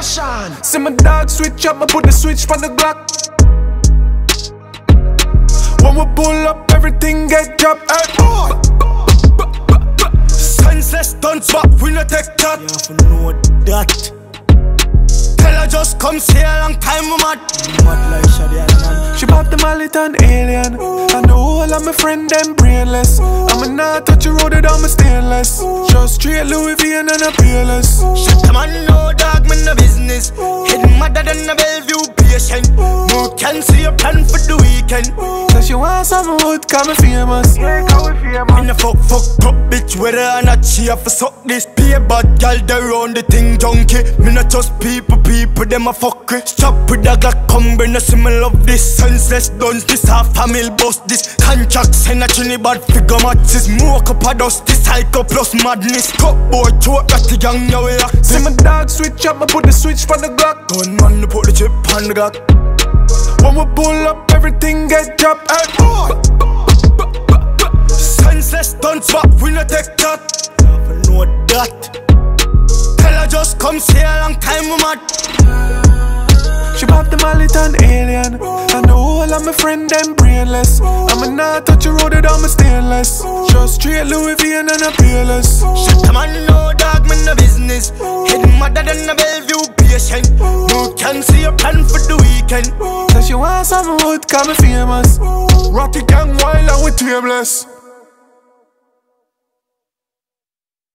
Fashion. See my dog switch up, I put the switch on the Glock. When we pull up, everything get dropped. Senseless stunts, but we no take that. You have to know that. Tell her just come see a long time, we mad. Mad like Shadi Alman. She pop the mallet and alien. I know all of my friend them brainless. I'ma not touch a road that I'm a stainless. Just straight Louis V and a peerless. Shut the man, no dog, man, no business. Hidden madder than a Bellevue patient. No can see a plan for the weekend. So she want some wood, call me famous. Yeah, call me famous. In a fuck up bitch, whether or not she have to suck this. Be a bad gal, they run the thing junkie. Me not just people, them a fuck with. Strap with a Glock, come bring us, me love this. Senseless duns, this half family bust this. Contracts, send a Trinidad figure matches. Smoke up a dust, this psycho plus madness. Cut boy, choke at the gang, now we act. See my dog switch up, I put the switch on the Glock. Gunman, to put the chip on the Glock. When we pull up, everything get dropped. Senseless stunts, but we no take that. You have to know that. Tell her just come see a long time, we mad. She pop the mallet and alien. I know all of my friend them brainless. I'ma not touch a road that I'm a stainless. Just straight Louis V and a peerless. Shut the man, no dog, man, no business. Hidden madder than a Bellevue patient. No can see a plan for the weekend. So she want some wood, call me famous. Rocky gang wild and we tameless.